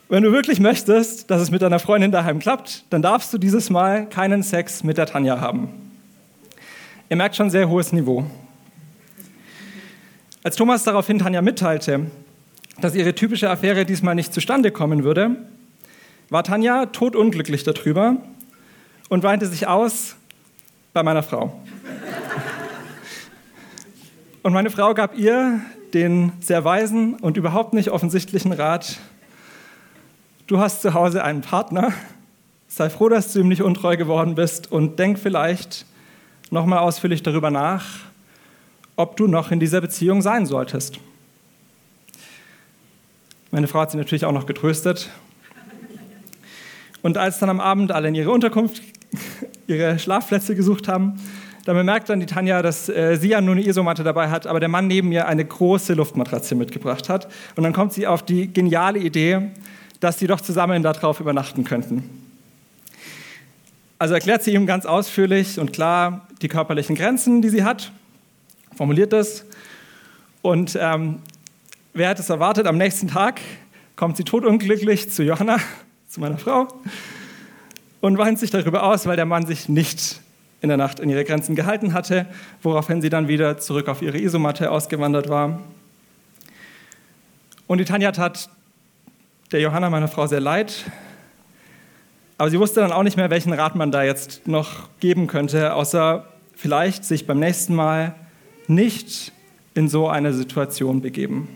Wenn du wirklich möchtest, dass es mit deiner Freundin daheim klappt, dann darfst du dieses Mal keinen Sex mit der Tanja haben. Ihr merkt schon, sehr hohes Niveau. Als Thomas daraufhin Tanja mitteilte, dass ihre typische Affäre diesmal nicht zustande kommen würde, war Tanja todunglücklich darüber und weinte sich aus bei meiner Frau. Und meine Frau gab ihr den sehr weisen und überhaupt nicht offensichtlichen Rat: Du hast zu Hause einen Partner, sei froh, dass du ihm nicht untreu geworden bist und denk vielleicht nochmal ausführlich darüber nach, ob du noch in dieser Beziehung sein solltest. Meine Frau hat sie natürlich auch noch getröstet. Und als dann am Abend alle in ihre Unterkunft, ihre Schlafplätze gesucht haben, dann bemerkt dann die Tanja, dass sie ja nur eine Isomatte dabei hat, aber der Mann neben ihr eine große Luftmatratze mitgebracht hat. Und dann kommt sie auf die geniale Idee, dass sie doch zusammen darauf übernachten könnten. Also erklärt sie ihm ganz ausführlich und klar die körperlichen Grenzen, die sie hat, formuliert das. Und wer hätte es erwartet, am nächsten Tag kommt sie todunglücklich zu Johanna, zu meiner Frau, und weint sich darüber aus, weil der Mann sich nicht in der Nacht in ihre Grenzen gehalten hatte, woraufhin sie dann wieder zurück auf ihre Isomatte ausgewandert war. Und die Tanja tat der Johanna, meiner Frau, sehr leid, aber sie wusste dann auch nicht mehr, welchen Rat man da jetzt noch geben könnte, außer vielleicht sich beim nächsten Mal nicht in so eine Situation begeben.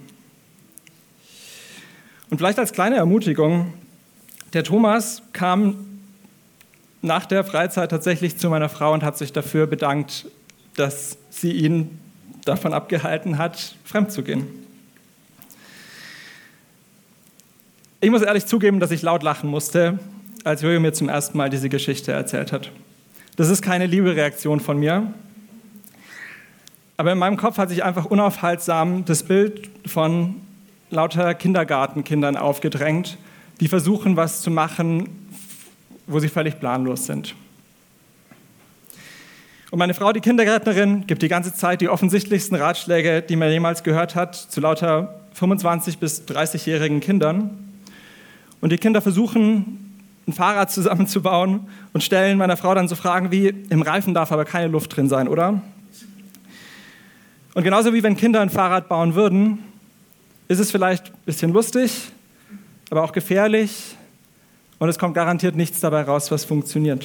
Und vielleicht als kleine Ermutigung: Der Thomas kam nach der Freizeit tatsächlich zu meiner Frau und hat sich dafür bedankt, dass sie ihn davon abgehalten hat, fremd zu gehen. Ich muss ehrlich zugeben, dass ich laut lachen musste, als Jojo mir zum ersten Mal diese Geschichte erzählt hat. Das ist keine liebe Reaktion von mir, aber in meinem Kopf hat sich einfach unaufhaltsam das Bild von lauter Kindergartenkindern aufgedrängt, die versuchen, was zu machen, wo sie völlig planlos sind. Und meine Frau, die Kindergärtnerin, gibt die ganze Zeit die offensichtlichsten Ratschläge, die man jemals gehört hat, zu lauter 25- bis 30-jährigen Kindern. Und die Kinder versuchen, ein Fahrrad zusammenzubauen und stellen meiner Frau dann so Fragen wie: Im Reifen darf aber keine Luft drin sein, oder? Und genauso wie wenn Kinder ein Fahrrad bauen würden, ist es vielleicht ein bisschen lustig, aber auch gefährlich, und es kommt garantiert nichts dabei raus, was funktioniert.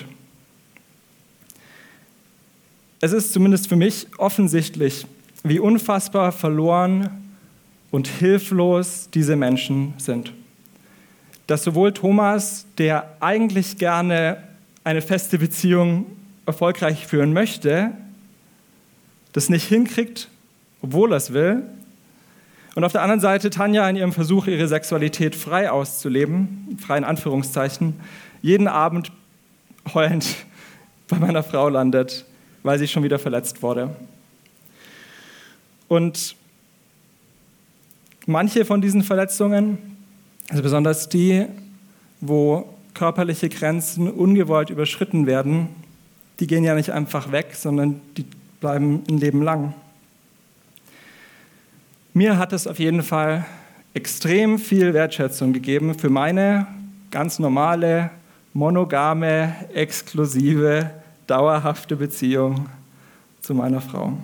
Es ist zumindest für mich offensichtlich, wie unfassbar verloren und hilflos diese Menschen sind. Dass sowohl Thomas, der eigentlich gerne eine feste Beziehung erfolgreich führen möchte, das nicht hinkriegt, obwohl er es will, und auf der anderen Seite Tanja in ihrem Versuch, ihre Sexualität frei auszuleben, frei in Anführungszeichen, jeden Abend heulend bei meiner Frau landet, weil sie schon wieder verletzt wurde. Und manche von diesen Verletzungen, also besonders die, wo körperliche Grenzen ungewollt überschritten werden, die gehen ja nicht einfach weg, sondern die bleiben ein Leben lang. Mir hat es auf jeden Fall extrem viel Wertschätzung gegeben für meine ganz normale, monogame, exklusive, dauerhafte Beziehung zu meiner Frau.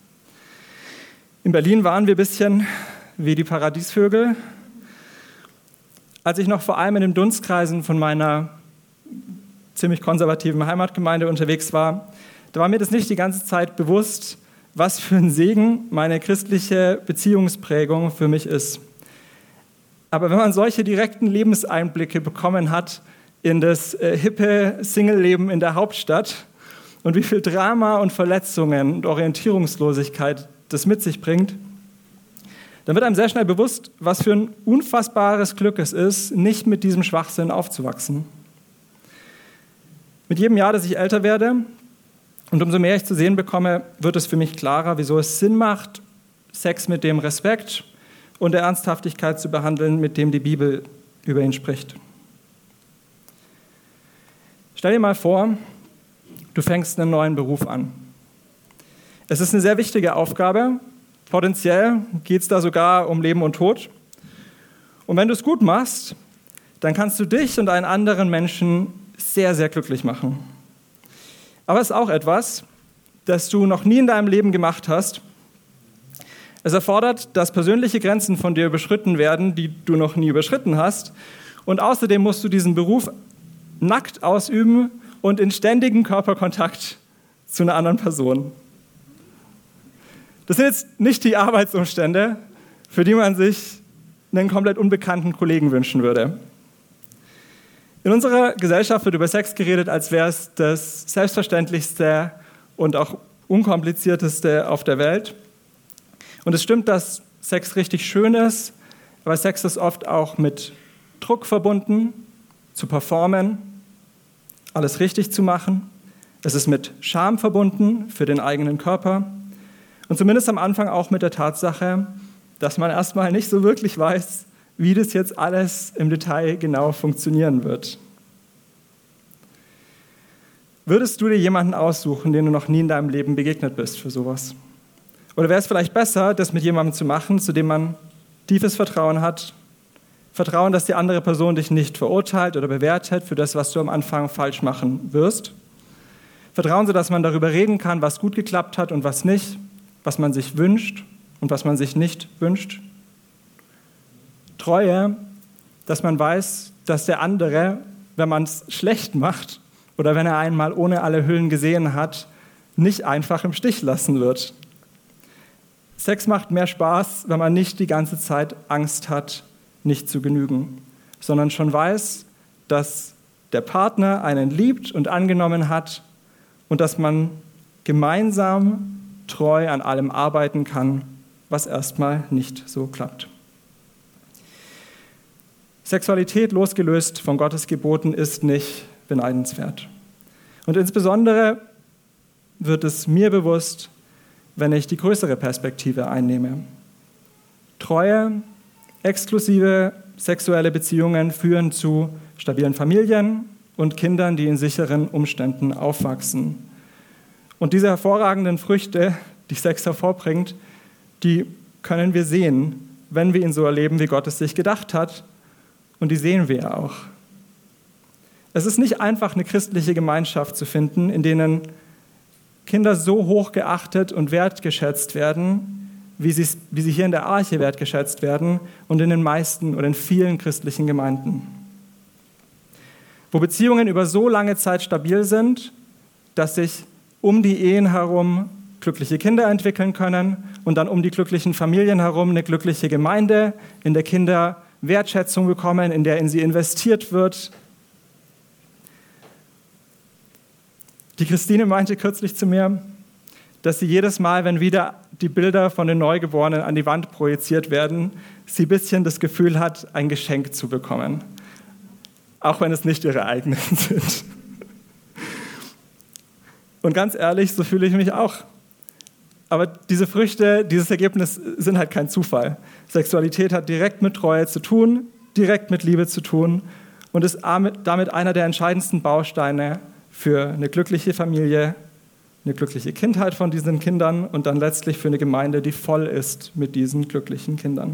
In Berlin waren wir ein bisschen wie die Paradiesvögel. Als ich noch vor allem in den Dunstkreisen von meiner ziemlich konservativen Heimatgemeinde unterwegs war, da war mir das nicht die ganze Zeit bewusst, was für ein Segen meine christliche Beziehungsprägung für mich ist. Aber wenn man solche direkten Lebenseinblicke bekommen hat in das hippe Single-Leben in der Hauptstadt und wie viel Drama und Verletzungen und Orientierungslosigkeit das mit sich bringt, dann wird einem sehr schnell bewusst, was für ein unfassbares Glück es ist, nicht mit diesem Schwachsinn aufzuwachsen. Mit jedem Jahr, dass ich älter werde, und umso mehr ich zu sehen bekomme, wird es für mich klarer, wieso es Sinn macht, Sex mit dem Respekt und der Ernsthaftigkeit zu behandeln, mit dem die Bibel über ihn spricht. Stell dir mal vor, du fängst einen neuen Beruf an. Es ist eine sehr wichtige Aufgabe. Potenziell geht es da sogar um Leben und Tod. Und wenn du es gut machst, dann kannst du dich und einen anderen Menschen sehr, sehr glücklich machen. Aber es ist auch etwas, das du noch nie in deinem Leben gemacht hast. Es erfordert, dass persönliche Grenzen von dir überschritten werden, die du noch nie überschritten hast. Und außerdem musst du diesen Beruf nackt ausüben und in ständigem Körperkontakt zu einer anderen Person. Das sind jetzt nicht die Arbeitsumstände, für die man sich einen komplett unbekannten Kollegen wünschen würde. In unserer Gesellschaft wird über Sex geredet, als wäre es das Selbstverständlichste und auch unkomplizierteste auf der Welt. Und es stimmt, dass Sex richtig schön ist, aber Sex ist oft auch mit Druck verbunden, zu performen, alles richtig zu machen. Es ist mit Scham verbunden für den eigenen Körper und zumindest am Anfang auch mit der Tatsache, dass man erstmal nicht so wirklich weiß, wie das jetzt alles im Detail genau funktionieren wird. Würdest du dir jemanden aussuchen, den du noch nie in deinem Leben begegnet bist für sowas? Oder wäre es vielleicht besser, das mit jemandem zu machen, zu dem man tiefes Vertrauen hat? Vertrauen, dass die andere Person dich nicht verurteilt oder bewertet für das, was du am Anfang falsch machen wirst. Vertrauen, sodass man darüber reden kann, was gut geklappt hat und was nicht, was man sich wünscht und was man sich nicht wünscht. Treue, dass man weiß, dass der andere, wenn man es schlecht macht oder wenn er einmal ohne alle Hüllen gesehen hat, nicht einfach im Stich lassen wird. Sex macht mehr Spaß, wenn man nicht die ganze Zeit Angst hat, nicht zu genügen, sondern schon weiß, dass der Partner einen liebt und angenommen hat und dass man gemeinsam treu an allem arbeiten kann, was erstmal nicht so klappt. Sexualität losgelöst von Gottes Geboten ist nicht beneidenswert. Und insbesondere wird es mir bewusst, wenn ich die größere Perspektive einnehme. Treue, exklusive sexuelle Beziehungen führen zu stabilen Familien und Kindern, die in sicheren Umständen aufwachsen. Und diese hervorragenden Früchte, die Sex hervorbringt, die können wir sehen, wenn wir ihn so erleben, wie Gott es sich gedacht hat. Und die sehen wir ja auch. Es ist nicht einfach, eine christliche Gemeinschaft zu finden, in denen Kinder so hoch geachtet und wertgeschätzt werden, wie sie hier in der Arche wertgeschätzt werden und in den meisten oder in vielen christlichen Gemeinden. Wo Beziehungen über so lange Zeit stabil sind, dass sich um die Ehen herum glückliche Kinder entwickeln können und dann um die glücklichen Familien herum eine glückliche Gemeinde, in der Kinder Wertschätzung bekommen, in der in sie investiert wird. Die Christine meinte kürzlich zu mir, dass sie jedes Mal, wenn wieder die Bilder von den Neugeborenen an die Wand projiziert werden, sie ein bisschen das Gefühl hat, ein Geschenk zu bekommen. Auch wenn es nicht ihre eigenen sind. Und ganz ehrlich, so fühle ich mich auch. Aber diese Früchte, dieses Ergebnis sind halt kein Zufall. Sexualität hat direkt mit Treue zu tun, direkt mit Liebe zu tun und ist damit einer der entscheidendsten Bausteine für eine glückliche Familie, eine glückliche Kindheit von diesen Kindern und dann letztlich für eine Gemeinde, die voll ist mit diesen glücklichen Kindern.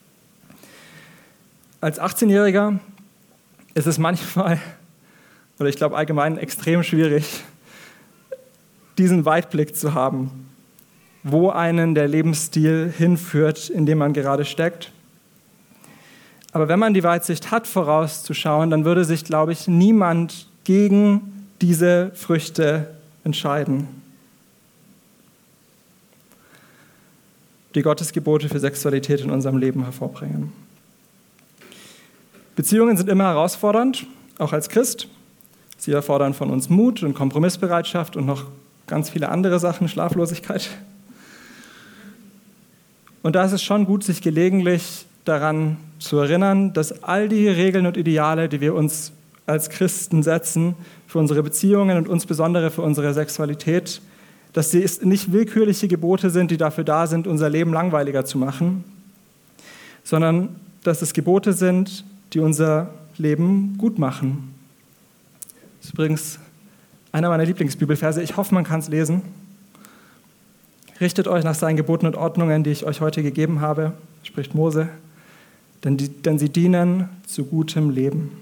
Als 18-Jähriger ist es manchmal, oder ich glaube allgemein, extrem schwierig, diesen Weitblick zu haben, wo einen der Lebensstil hinführt, in dem man gerade steckt. Aber wenn man die Weitsicht hat, vorauszuschauen, dann würde sich, glaube ich, niemand gegen diese Früchte entscheiden, die Gottes Gebote für Sexualität in unserem Leben hervorbringen. Beziehungen sind immer herausfordernd, auch als Christ. Sie erfordern von uns Mut und Kompromissbereitschaft und noch ganz viele andere Sachen, Schlaflosigkeit. Und da ist es schon gut, sich gelegentlich daran zu erinnern, dass all die Regeln und Ideale, die wir uns als Christen setzen, für unsere Beziehungen und insbesondere für unsere Sexualität, dass sie nicht willkürliche Gebote sind, die dafür da sind, unser Leben langweiliger zu machen, sondern dass es Gebote sind, die unser Leben gut machen. Das ist übrigens einer meiner Lieblingsbibelverse. Ich hoffe, man kann es lesen. Richtet euch nach seinen Geboten und Ordnungen, die ich euch heute gegeben habe, spricht Mose. denn sie dienen zu gutem Leben.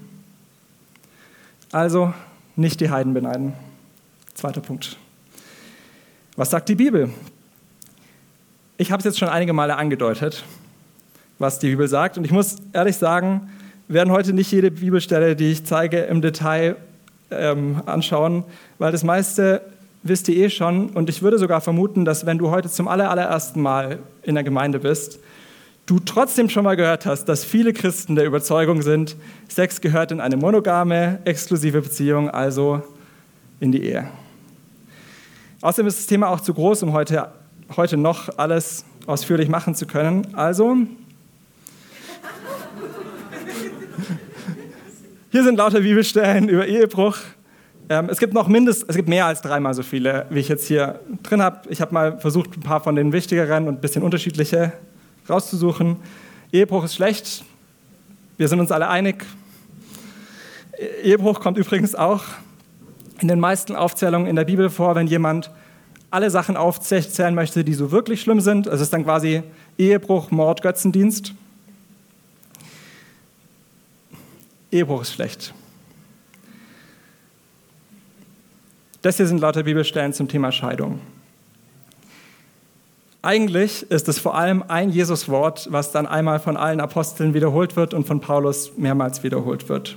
Also nicht die Heiden beneiden. Zweiter Punkt. Was sagt die Bibel? Ich habe es jetzt schon einige Male angedeutet, was die Bibel sagt. Und ich muss ehrlich sagen, wir werden heute nicht jede Bibelstelle, die ich zeige, im Detail anschauen, weil das meiste wisst ihr eh schon. Und ich würde sogar vermuten, dass wenn du heute zum allerersten Mal in der Gemeinde bist, du trotzdem schon mal gehört hast, dass viele Christen der Überzeugung sind, Sex gehört in eine monogame, exklusive Beziehung, also in die Ehe. Außerdem ist das Thema auch zu groß, um heute noch alles ausführlich machen zu können. Also, hier sind lauter Bibelstellen über Ehebruch. Es gibt mehr als 3-mal so viele, wie ich jetzt hier drin habe. Ich habe mal versucht, ein paar von den wichtigeren und ein bisschen unterschiedliche rauszusuchen. Ehebruch ist schlecht. Wir sind uns alle einig. Ehebruch kommt übrigens auch in den meisten Aufzählungen in der Bibel vor, wenn jemand alle Sachen aufzählen möchte, die so wirklich schlimm sind. Also es ist dann quasi Ehebruch, Mord, Götzendienst. Ehebruch ist schlecht. Das hier sind lauter Bibelstellen zum Thema Scheidung. Eigentlich ist es vor allem ein Jesuswort, was dann einmal von allen Aposteln wiederholt wird und von Paulus mehrmals wiederholt wird.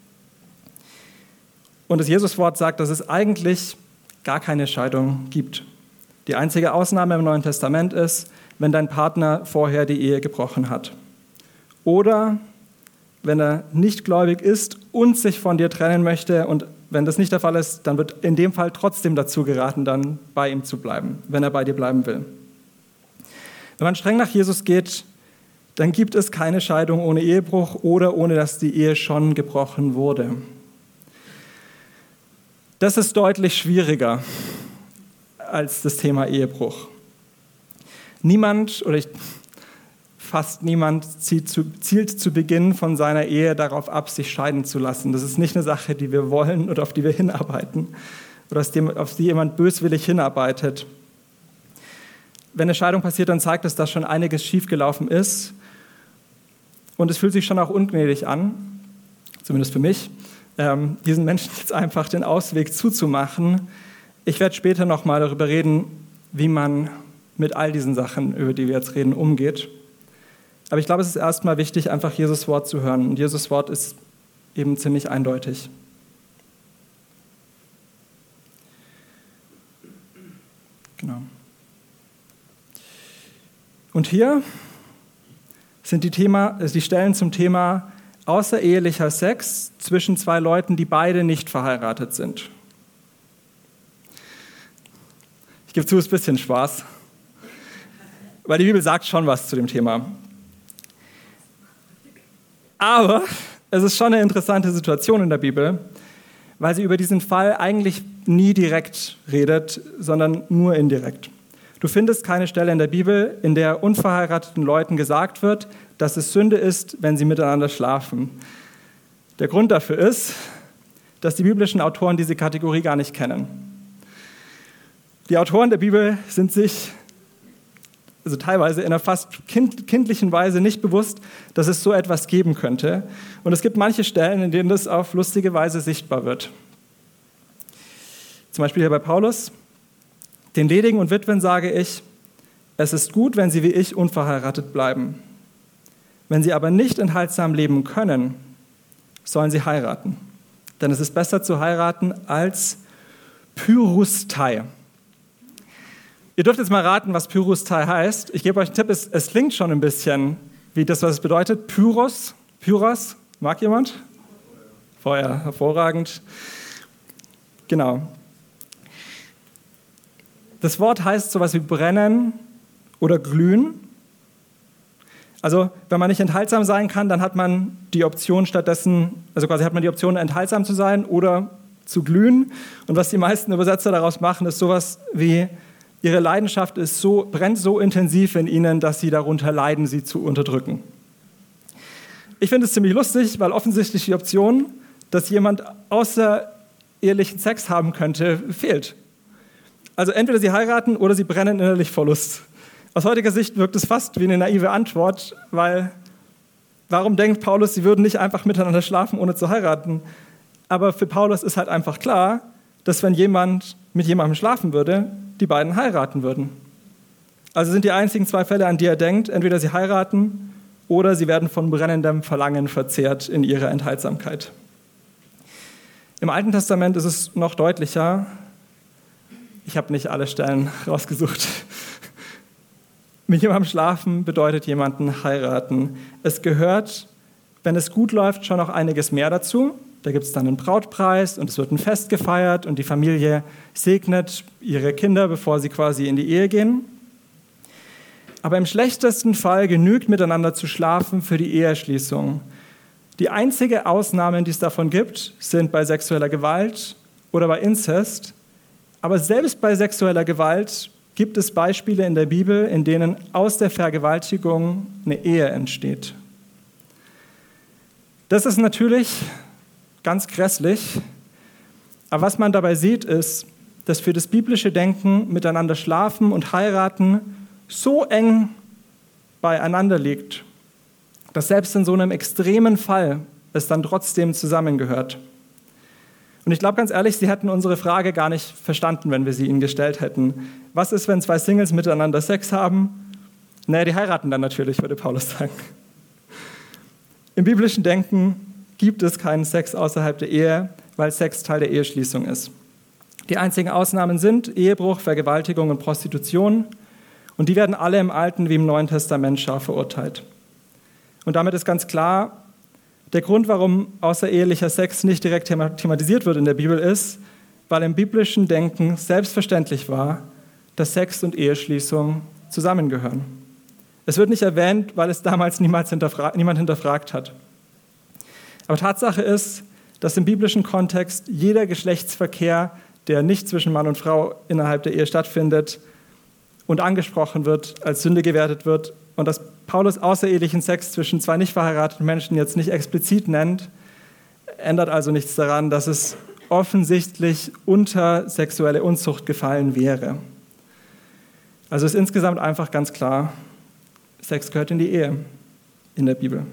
Und das Jesuswort sagt, dass es eigentlich gar keine Scheidung gibt. Die einzige Ausnahme im Neuen Testament ist, wenn dein Partner vorher die Ehe gebrochen hat. Oder wenn er nicht gläubig ist und sich von dir trennen möchte. Und wenn das nicht der Fall ist, dann wird in dem Fall trotzdem dazu geraten, dann bei ihm zu bleiben, wenn er bei dir bleiben will. Wenn man streng nach Jesus geht, dann gibt es keine Scheidung ohne Ehebruch oder ohne, dass die Ehe schon gebrochen wurde. Das ist deutlich schwieriger als das Thema Ehebruch. Fast niemand zielt zu Beginn von seiner Ehe darauf ab, sich scheiden zu lassen. Das ist nicht eine Sache, die wir wollen oder auf die wir hinarbeiten oder auf die jemand böswillig hinarbeitet. Wenn eine Scheidung passiert, dann zeigt es, dass schon einiges schiefgelaufen ist. Und es fühlt sich schon auch ungnädig an, zumindest für mich, diesen Menschen jetzt einfach den Ausweg zuzumachen. Ich werde später nochmal darüber reden, wie man mit all diesen Sachen, über die wir jetzt reden, umgeht. Aber ich glaube, es ist erstmal wichtig, einfach Jesus Wort zu hören. Und Jesus Wort ist eben ziemlich eindeutig. Genau. Und hier sind die Stellen zum Thema außerehelicher Sex zwischen 2 Leuten, die beide nicht verheiratet sind. Ich gebe zu, es ist ein bisschen Spaß, weil die Bibel sagt schon was zu dem Thema. Aber es ist schon eine interessante Situation in der Bibel, weil sie über diesen Fall eigentlich nie direkt redet, sondern nur indirekt. Du findest keine Stelle in der Bibel, in der unverheirateten Leuten gesagt wird, dass es Sünde ist, wenn sie miteinander schlafen. Der Grund dafür ist, dass die biblischen Autoren diese Kategorie gar nicht kennen. Die Autoren der Bibel sind sich teilweise in einer fast kindlichen Weise nicht bewusst, dass es so etwas geben könnte. Und es gibt manche Stellen, in denen das auf lustige Weise sichtbar wird. Zum Beispiel hier bei Paulus. Den Ledigen und Witwen sage ich, es ist gut, wenn sie wie ich unverheiratet bleiben. Wenn sie aber nicht enthaltsam leben können, sollen sie heiraten. Denn es ist besser zu heiraten als Pyrrhustai. Ihr dürft jetzt mal raten, was Pyrrhustai heißt. Ich gebe euch einen Tipp, es klingt schon ein bisschen wie das, was es bedeutet. Pyros, mag jemand? Feuer, hervorragend. Genau. Das Wort heißt sowas wie brennen oder glühen. Also wenn man nicht enthaltsam sein kann, dann hat man die Option enthaltsam zu sein oder zu glühen. Und was die meisten Übersetzer daraus machen, ist sowas wie, ihre Leidenschaft brennt so intensiv in ihnen, dass sie darunter leiden, sie zu unterdrücken. Ich finde es ziemlich lustig, weil offensichtlich die Option, dass jemand außerehelichen Sex haben könnte, fehlt. Also entweder sie heiraten oder sie brennen innerlich vor Lust. Aus heutiger Sicht wirkt es fast wie eine naive Antwort, weil Warum denkt Paulus, sie würden nicht einfach miteinander schlafen, ohne zu heiraten? Aber für Paulus ist halt einfach klar, dass wenn jemand mit jemandem schlafen würde, die beiden heiraten würden. Also sind die einzigen 2 Fälle, an die er denkt, entweder sie heiraten oder sie werden von brennendem Verlangen verzehrt in ihrer Enthaltsamkeit. Im Alten Testament ist es noch deutlicher. Ich habe nicht alle Stellen rausgesucht. Mit jemandem schlafen bedeutet jemanden heiraten. Es gehört, wenn es gut läuft, schon noch einiges mehr dazu. Da gibt es dann einen Brautpreis und es wird ein Fest gefeiert und die Familie segnet ihre Kinder, bevor sie quasi in die Ehe gehen. Aber im schlechtesten Fall genügt miteinander zu schlafen für die Eheschließung. Die einzige Ausnahmen, die es davon gibt, sind bei sexueller Gewalt oder bei Inzest. Aber selbst bei sexueller Gewalt gibt es Beispiele in der Bibel, in denen aus der Vergewaltigung eine Ehe entsteht. Das ist natürlich ganz grässlich, aber was man dabei sieht, ist, dass für das biblische Denken miteinander schlafen und heiraten so eng beieinander liegt, dass selbst in so einem extremen Fall es dann trotzdem zusammengehört. Und ich glaube ganz ehrlich, Sie hätten unsere Frage gar nicht verstanden, wenn wir sie Ihnen gestellt hätten. Was ist, wenn 2 Singles miteinander Sex haben? Naja, die heiraten dann natürlich, würde Paulus sagen. Im biblischen Denken gibt es keinen Sex außerhalb der Ehe, weil Sex Teil der Eheschließung ist. Die einzigen Ausnahmen sind Ehebruch, Vergewaltigung und Prostitution. Und die werden alle im Alten wie im Neuen Testament scharf verurteilt. Und damit ist ganz klar, der Grund, warum außerehelicher Sex nicht direkt thematisiert wird in der Bibel, ist, weil im biblischen Denken selbstverständlich war, dass Sex und Eheschließung zusammengehören. Es wird nicht erwähnt, weil es damals niemand hinterfragt hat. Aber Tatsache ist, dass im biblischen Kontext jeder Geschlechtsverkehr, der nicht zwischen Mann und Frau innerhalb der Ehe stattfindet und angesprochen wird, als Sünde gewertet wird, und dass Paulus außerehelichen Sex zwischen 2 nicht verheirateten Menschen jetzt nicht explizit nennt, ändert also nichts daran, dass es offensichtlich unter sexuelle Unzucht gefallen wäre. Also ist insgesamt einfach ganz klar, Sex gehört in die Ehe in der Bibel.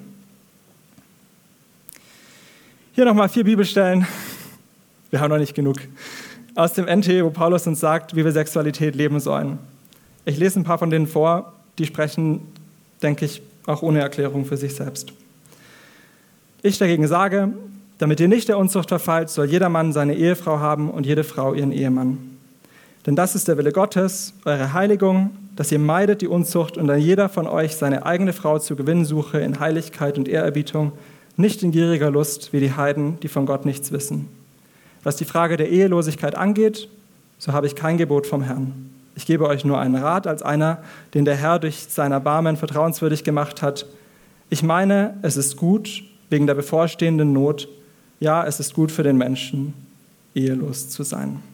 Hier nochmal 4 Bibelstellen, wir haben noch nicht genug, aus dem NT, wo Paulus uns sagt, wie wir Sexualität leben sollen. Ich lese ein paar von denen vor, die sprechen, denke ich, auch ohne Erklärung für sich selbst. Ich dagegen sage, damit ihr nicht der Unzucht verfallt, soll jeder Mann seine Ehefrau haben und jede Frau ihren Ehemann. Denn das ist der Wille Gottes, eure Heiligung, dass ihr meidet die Unzucht und dann jeder von euch seine eigene Frau zu gewinnen suche in Heiligkeit und Ehrerbietung, nicht in gieriger Lust wie die Heiden, die von Gott nichts wissen. Was die Frage der Ehelosigkeit angeht, so habe ich kein Gebot vom Herrn. Ich gebe euch nur einen Rat als einer, den der Herr durch sein Erbarmen vertrauenswürdig gemacht hat. Ich meine, es ist gut, wegen der bevorstehenden Not, ja, es ist gut für den Menschen, ehelos zu sein.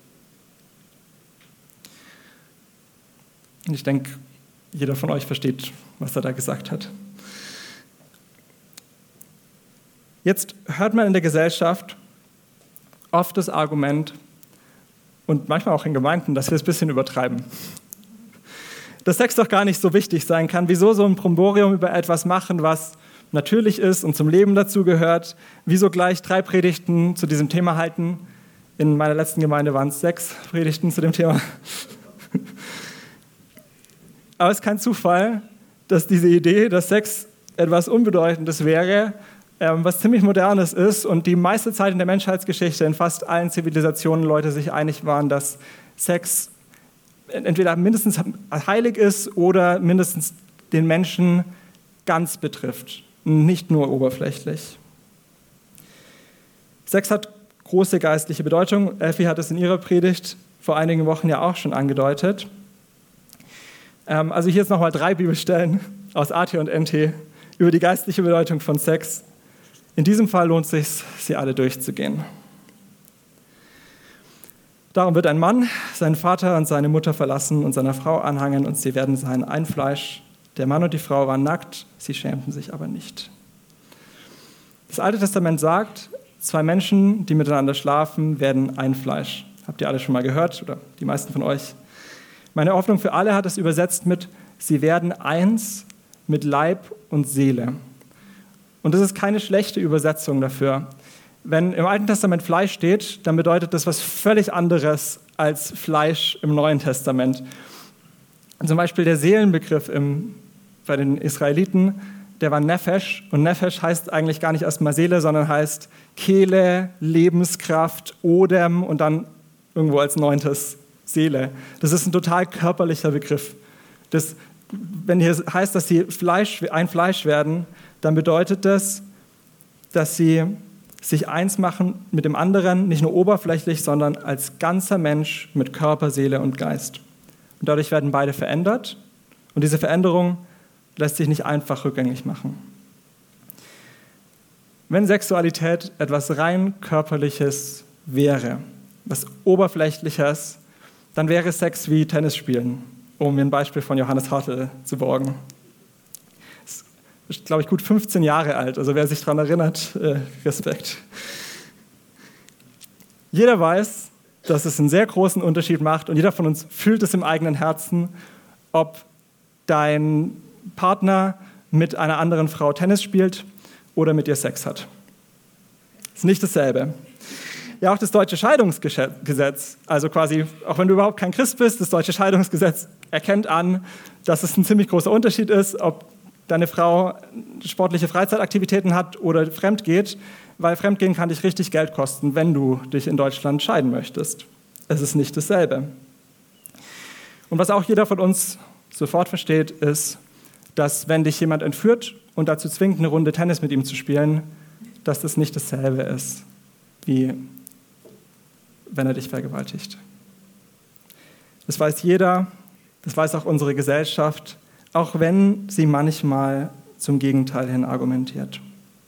Und ich denke, jeder von euch versteht, was er da gesagt hat. Jetzt hört man in der Gesellschaft oft das Argument, und manchmal auch in Gemeinden, dass wir es ein bisschen übertreiben. Dass Sex doch gar nicht so wichtig sein kann. Wieso so ein Bromborium über etwas machen, was natürlich ist und zum Leben dazugehört? Wieso gleich 3 Predigten zu diesem Thema halten? In meiner letzten Gemeinde waren es 6 Predigten zu dem Thema. Aber es ist kein Zufall, dass diese Idee, dass Sex etwas Unbedeutendes wäre, was ziemlich Modernes ist und die meiste Zeit in der Menschheitsgeschichte in fast allen Zivilisationen Leute sich einig waren, dass Sex entweder mindestens heilig ist oder mindestens den Menschen ganz betrifft, nicht nur oberflächlich. Sex hat große geistliche Bedeutung. Elfi hat es in ihrer Predigt vor einigen Wochen ja auch schon angedeutet. Also hier jetzt nochmal 3 Bibelstellen aus AT und NT über die geistliche Bedeutung von Sex. In diesem Fall lohnt es sich, sie alle durchzugehen. Darum wird ein Mann seinen Vater und seine Mutter verlassen und seiner Frau anhangen und sie werden sein ein Fleisch. Der Mann und die Frau waren nackt, sie schämten sich aber nicht. Das Alte Testament sagt, 2 Menschen, die miteinander schlafen, werden ein Fleisch. Habt ihr alle schon mal gehört oder die meisten von euch? Meine Hoffnung für alle hat es übersetzt mit, sie werden eins mit Leib und Seele. Und das ist keine schlechte Übersetzung dafür. Wenn im Alten Testament Fleisch steht, dann bedeutet das was völlig anderes als Fleisch im Neuen Testament. Zum Beispiel der Seelenbegriff bei den Israeliten, der war Nefesh. Und Nefesh heißt eigentlich gar nicht erstmal Seele, sondern heißt Kehle, Lebenskraft, Odem und dann irgendwo als 9. Seele. Das ist ein total körperlicher Begriff. Wenn hier heißt, dass sie ein Fleisch werden, dann bedeutet das, dass sie sich eins machen mit dem anderen, nicht nur oberflächlich, sondern als ganzer Mensch mit Körper, Seele und Geist. Und dadurch werden beide verändert. Und diese Veränderung lässt sich nicht einfach rückgängig machen. Wenn Sexualität etwas rein Körperliches wäre, was Oberflächliches, dann wäre Sex wie Tennisspielen, um mir ein Beispiel von Johannes Hartl zu borgen. Ist, glaube ich, gut 15 Jahre alt, also wer sich daran erinnert, Respekt. Jeder weiß, dass es einen sehr großen Unterschied macht und jeder von uns fühlt es im eigenen Herzen, ob dein Partner mit einer anderen Frau Tennis spielt oder mit ihr Sex hat. Ist nicht dasselbe. Ja, auch das deutsche Scheidungsgesetz, also quasi, auch wenn du überhaupt kein Christ bist, das deutsche Scheidungsgesetz erkennt an, dass es ein ziemlich großer Unterschied ist, ob deine Frau sportliche Freizeitaktivitäten hat oder fremd geht, weil Fremdgehen kann dich richtig Geld kosten, wenn du dich in Deutschland scheiden möchtest. Es ist nicht dasselbe. Und was auch jeder von uns sofort versteht, ist, dass wenn dich jemand entführt und dazu zwingt, eine Runde Tennis mit ihm zu spielen, dass das nicht dasselbe ist, wie wenn er dich vergewaltigt. Das weiß jeder, das weiß auch unsere Gesellschaft, auch wenn sie manchmal zum Gegenteil hin argumentiert.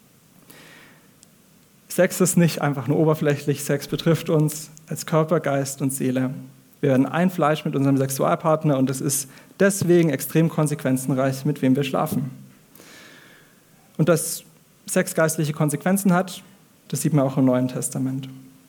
Sex ist nicht einfach nur oberflächlich, Sex betrifft uns als Körper, Geist und Seele. Wir werden ein Fleisch mit unserem Sexualpartner und es ist deswegen extrem konsequenzenreich, mit wem wir schlafen. Und dass Sex geistliche Konsequenzen hat, das sieht man auch im Neuen Testament.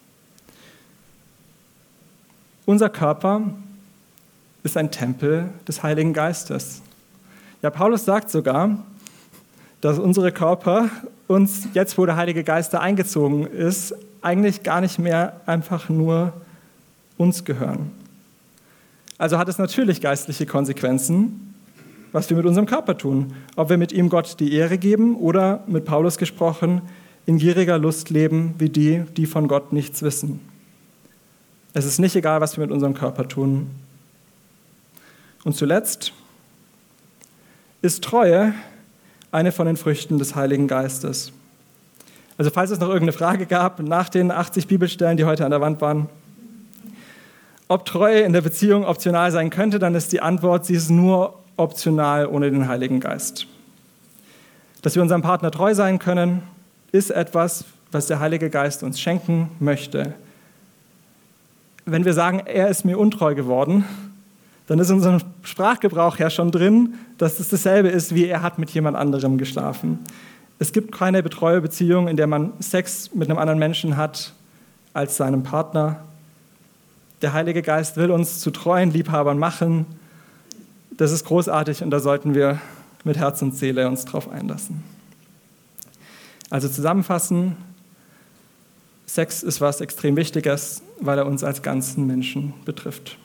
Unser Körper ist ein Tempel des Heiligen Geistes. Ja, Paulus sagt sogar, dass unsere Körper uns, jetzt wo der Heilige Geist da eingezogen ist, eigentlich gar nicht mehr einfach nur uns gehören. Also hat es natürlich geistliche Konsequenzen, was wir mit unserem Körper tun. Ob wir mit ihm Gott die Ehre geben oder, mit Paulus gesprochen, in gieriger Lust leben, wie die von Gott nichts wissen. Es ist nicht egal, was wir mit unserem Körper tun. Und zuletzt ist Treue eine von den Früchten des Heiligen Geistes. Also falls es noch irgendeine Frage gab, nach den 80 Bibelstellen, die heute an der Wand waren, ob Treue in der Beziehung optional sein könnte, dann ist die Antwort, sie ist nur optional ohne den Heiligen Geist. Dass wir unserem Partner treu sein können, ist etwas, was der Heilige Geist uns schenken möchte. Wenn wir sagen, er ist mir untreu geworden, dann ist in unserem Sprachgebrauch ja schon drin, dass es dasselbe ist, wie er hat mit jemand anderem geschlafen. Es gibt keine Betreuerbeziehung, in der man Sex mit einem anderen Menschen hat als seinem Partner. Der Heilige Geist will uns zu treuen Liebhabern machen. Das ist großartig und da sollten wir mit Herz und Seele uns drauf einlassen. Also zusammenfassen, Sex ist was extrem Wichtiges, weil er uns als ganzen Menschen betrifft.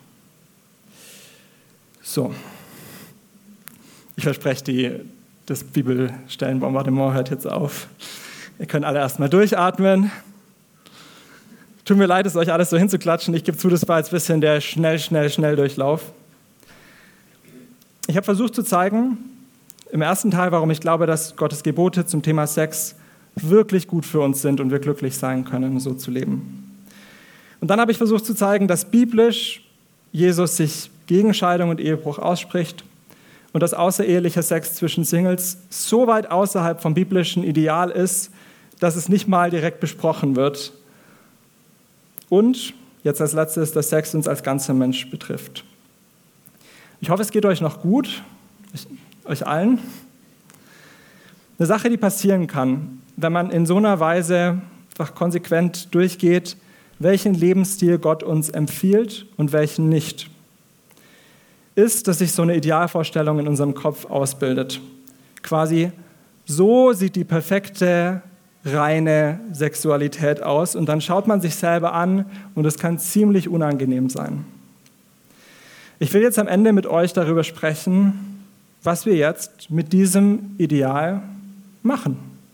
So, ich verspreche, das Bibelstellenbombardement hört jetzt auf. Ihr könnt alle erstmal durchatmen. Tut mir leid, es euch alles so hinzuklatschen. Ich gebe zu, das war jetzt ein bisschen der Schnelldurchlauf. Ich habe versucht zu zeigen, im ersten Teil, warum ich glaube, dass Gottes Gebote zum Thema Sex wirklich gut für uns sind und wir glücklich sein können, so zu leben. Und dann habe ich versucht zu zeigen, dass biblisch Jesus sich gegen Scheidung und Ehebruch ausspricht und dass außerehelicher Sex zwischen Singles so weit außerhalb vom biblischen Ideal ist, dass es nicht mal direkt besprochen wird. Und jetzt als letztes, dass Sex uns als ganzer Mensch betrifft. Ich hoffe, es geht euch noch gut, euch allen. Eine Sache, die passieren kann, wenn man in so einer Weise einfach konsequent durchgeht, welchen Lebensstil Gott uns empfiehlt und welchen nicht, ist, dass sich so eine Idealvorstellung in unserem Kopf ausbildet. Quasi so sieht die perfekte, reine Sexualität aus. Und dann schaut man sich selber an und es kann ziemlich unangenehm sein. Ich will jetzt am Ende mit euch darüber sprechen, was wir jetzt mit diesem Ideal machen.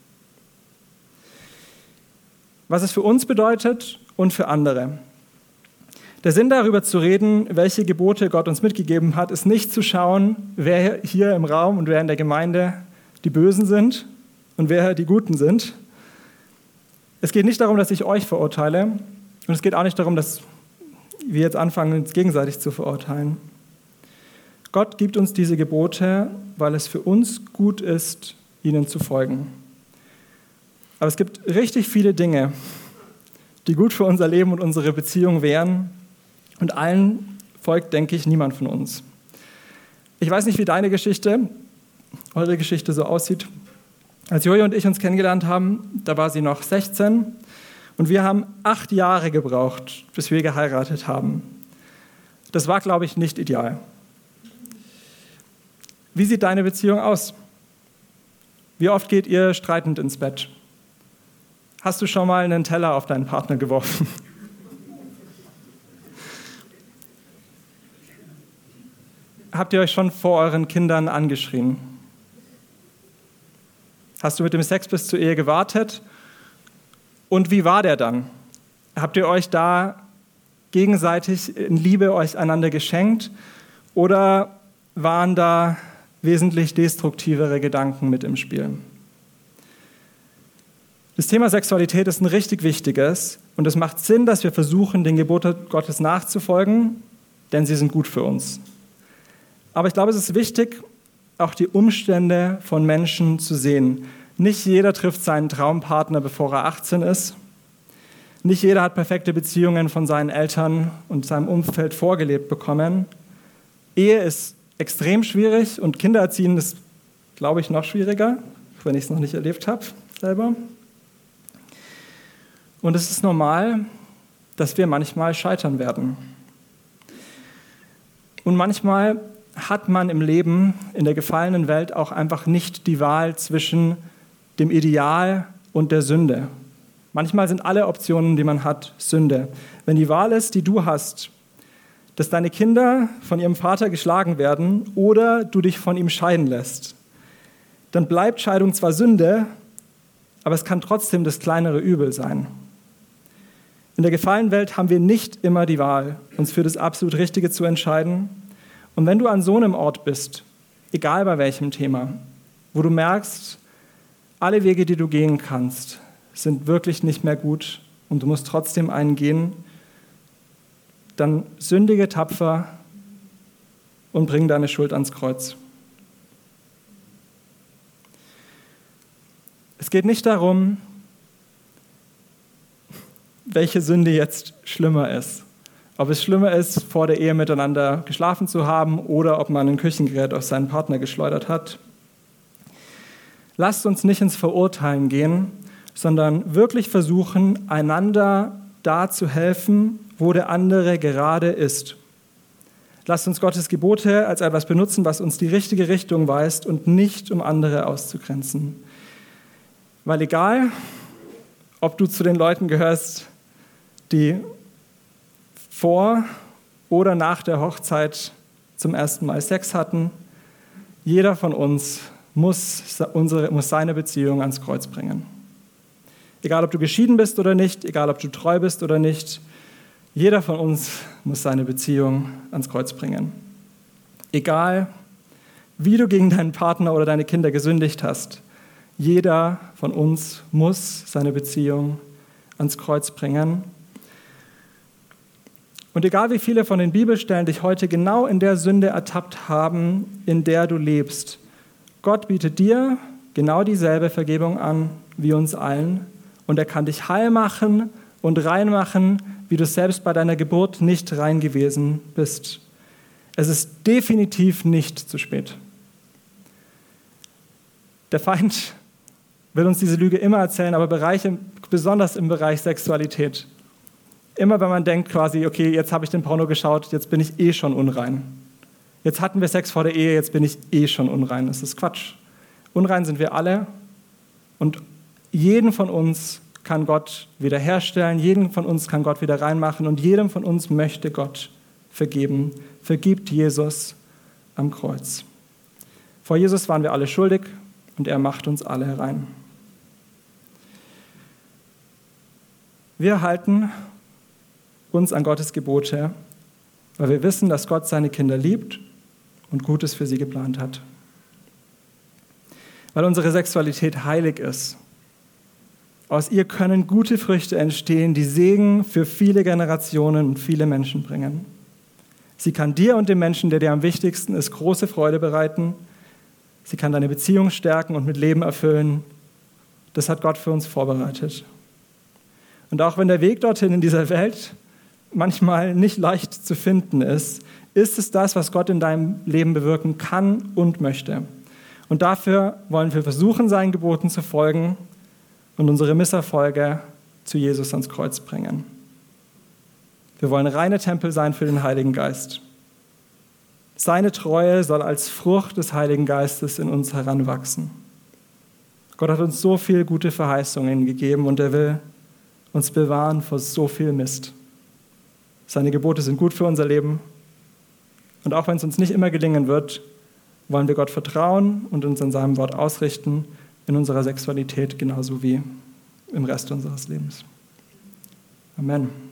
Was es für uns bedeutet und für andere. Der Sinn darüber zu reden, welche Gebote Gott uns mitgegeben hat, ist nicht zu schauen, wer hier im Raum und wer in der Gemeinde die Bösen sind und wer die Guten sind. Es geht nicht darum, dass ich euch verurteile und es geht auch nicht darum, dass wir jetzt anfangen, uns gegenseitig zu verurteilen. Gott gibt uns diese Gebote, weil es für uns gut ist, ihnen zu folgen. Aber es gibt richtig viele Dinge, die gut für unser Leben und unsere Beziehung wären. Und allen folgt, denke ich, niemand von uns. Ich weiß nicht, wie deine Geschichte, eure Geschichte so aussieht. Als Julia und ich uns kennengelernt haben, da war sie noch 16 und wir haben 8 Jahre gebraucht, bis wir geheiratet haben. Das war, glaube ich, nicht ideal. Wie sieht deine Beziehung aus? Wie oft geht ihr streitend ins Bett? Hast du schon mal einen Teller auf deinen Partner geworfen? Habt ihr euch schon vor euren Kindern angeschrien? Hast du mit dem Sex bis zur Ehe gewartet? Und wie war der dann? Habt ihr euch da gegenseitig in Liebe euch einander geschenkt? Oder waren da wesentlich destruktivere Gedanken mit im Spiel? Das Thema Sexualität ist ein richtig wichtiges und es macht Sinn, dass wir versuchen, den Geboten Gottes nachzufolgen, denn sie sind gut für uns. Aber ich glaube, es ist wichtig, auch die Umstände von Menschen zu sehen. Nicht jeder trifft seinen Traumpartner, bevor er 18 ist. Nicht jeder hat perfekte Beziehungen von seinen Eltern und seinem Umfeld vorgelebt bekommen. Ehe ist extrem schwierig und Kindererziehen ist, glaube ich, noch schwieriger, wenn ich es noch nicht erlebt habe selber. Und es ist normal, dass wir manchmal scheitern werden. Und manchmal hat man im Leben, in der gefallenen Welt, auch einfach nicht die Wahl zwischen dem Ideal und der Sünde. Manchmal sind alle Optionen, die man hat, Sünde. Wenn die Wahl ist, die du hast, dass deine Kinder von ihrem Vater geschlagen werden oder du dich von ihm scheiden lässt, dann bleibt Scheidung zwar Sünde, aber es kann trotzdem das kleinere Übel sein. In der gefallenen Welt haben wir nicht immer die Wahl, uns für das absolut Richtige zu entscheiden. Und wenn du an so einem Ort bist, egal bei welchem Thema, wo du merkst, alle Wege, die du gehen kannst, sind wirklich nicht mehr gut und du musst trotzdem einen gehen, dann sündige tapfer und bring deine Schuld ans Kreuz. Es geht nicht darum, welche Sünde jetzt schlimmer ist. Ob es schlimmer ist, vor der Ehe miteinander geschlafen zu haben oder ob man ein Küchengerät auf seinen Partner geschleudert hat. Lasst uns nicht ins Verurteilen gehen, sondern wirklich versuchen, einander da zu helfen, wo der andere gerade ist. Lasst uns Gottes Gebote als etwas benutzen, was uns die richtige Richtung weist und nicht, um andere auszugrenzen. Weil egal, ob du zu den Leuten gehörst, die vor oder nach der Hochzeit zum ersten Mal Sex hatten, jeder von uns muss seine Beziehung ans Kreuz bringen. Egal, ob du geschieden bist oder nicht, egal, ob du treu bist oder nicht, jeder von uns muss seine Beziehung ans Kreuz bringen. Egal, wie du gegen deinen Partner oder deine Kinder gesündigt hast, jeder von uns muss seine Beziehung ans Kreuz bringen. Und egal, wie viele von den Bibelstellen dich heute genau in der Sünde ertappt haben, in der du lebst, Gott bietet dir genau dieselbe Vergebung an wie uns allen. Und er kann dich heil machen und rein machen, wie du selbst bei deiner Geburt nicht rein gewesen bist. Es ist definitiv nicht zu spät. Der Feind will uns diese Lüge immer erzählen, aber besonders im Bereich Sexualität. Immer wenn man denkt quasi, okay, jetzt habe ich den Porno geschaut, jetzt bin ich schon unrein. Jetzt hatten wir Sex vor der Ehe, jetzt bin ich schon unrein. Das ist Quatsch. Unrein sind wir alle Und jeden von uns kann Gott wiederherstellen, jeden von uns kann Gott wieder reinmachen und jedem von uns möchte Gott vergeben. Vergibt Jesus am Kreuz. Vor Jesus waren wir alle schuldig und er macht uns alle herein. Wir halten uns an Gottes Gebote, weil wir wissen, dass Gott seine Kinder liebt und Gutes für sie geplant hat. Weil unsere Sexualität heilig ist. Aus ihr können gute Früchte entstehen, die Segen für viele Generationen und viele Menschen bringen. Sie kann dir und dem Menschen, der dir am wichtigsten ist, große Freude bereiten. Sie kann deine Beziehung stärken und mit Leben erfüllen. Das hat Gott für uns vorbereitet. Und auch wenn der Weg dorthin in dieser Welt manchmal nicht leicht zu finden ist, ist es das, was Gott in deinem Leben bewirken kann und möchte. Und dafür wollen wir versuchen, seinen Geboten zu folgen und unsere Misserfolge zu Jesus ans Kreuz bringen. Wir wollen reine Tempel sein für den Heiligen Geist. Seine Treue soll als Frucht des Heiligen Geistes in uns heranwachsen. Gott hat uns so viele gute Verheißungen gegeben und er will uns bewahren vor so viel Mist. Seine Gebote sind gut für unser Leben. Und auch wenn es uns nicht immer gelingen wird, wollen wir Gott vertrauen und uns an seinem Wort ausrichten, in unserer Sexualität genauso wie im Rest unseres Lebens. Amen.